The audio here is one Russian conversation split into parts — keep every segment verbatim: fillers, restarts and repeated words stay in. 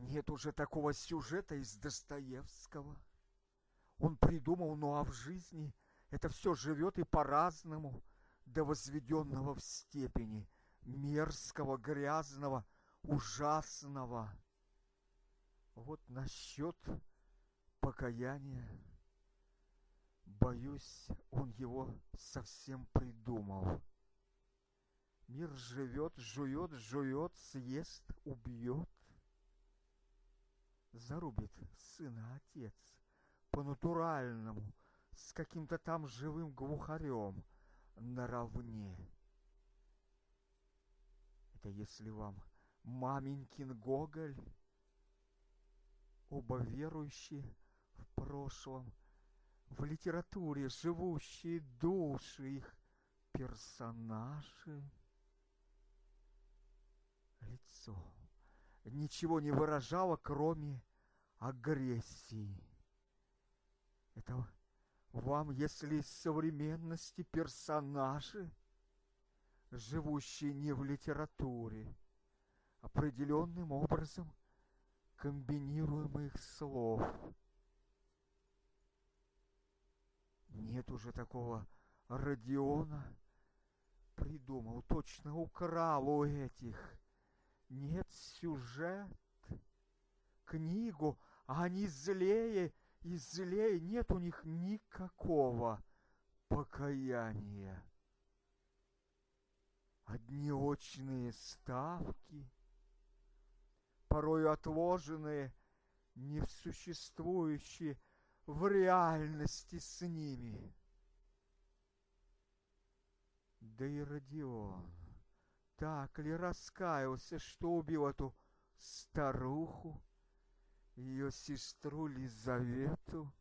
Нет уже такого сюжета из Достоевского. Он придумал, ну а в жизни это все живет и по-разному, до возведенного в степени мерзкого, грязного, ужасного. Вот насчет покаяния, боюсь, он его совсем придумал. Мир живет, жует, жует, съест, убьет. Зарубит сына отец по-натуральному, с каким-то там живым глухарем наравне. Это если вам маменькин Гоголь, оба верующие в прошлом, в литературе живущие души их персонажи. Лицо ничего не выражало, кроме агрессии. Это вам, если из современности персонажи, живущие не в литературе, определенным образом комбинируемых слов. Нет уже такого Родиона, придумал, точно украл у этих. Нет сюжет, книгу, а они злее и злее, нет у них никакого покаяния. Одни очные ставки, порою отложенные, не существующие в реальности с ними. Да и Родион так ли раскаялся, что убил эту старуху, ее сестру Лизавету?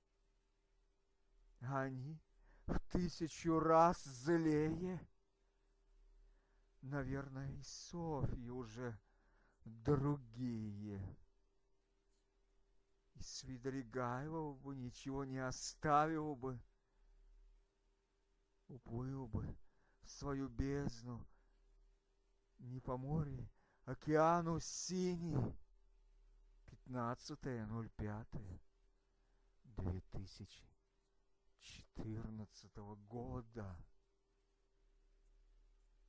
Они в тысячу раз злее. Наверное, и Софьи уже другие. И Свидригайлов бы ничего не оставил бы, уплыл бы в свою бездну, не по морю, океану синий. пятнадцатое ноль пятое две тысячи четырнадцатого года.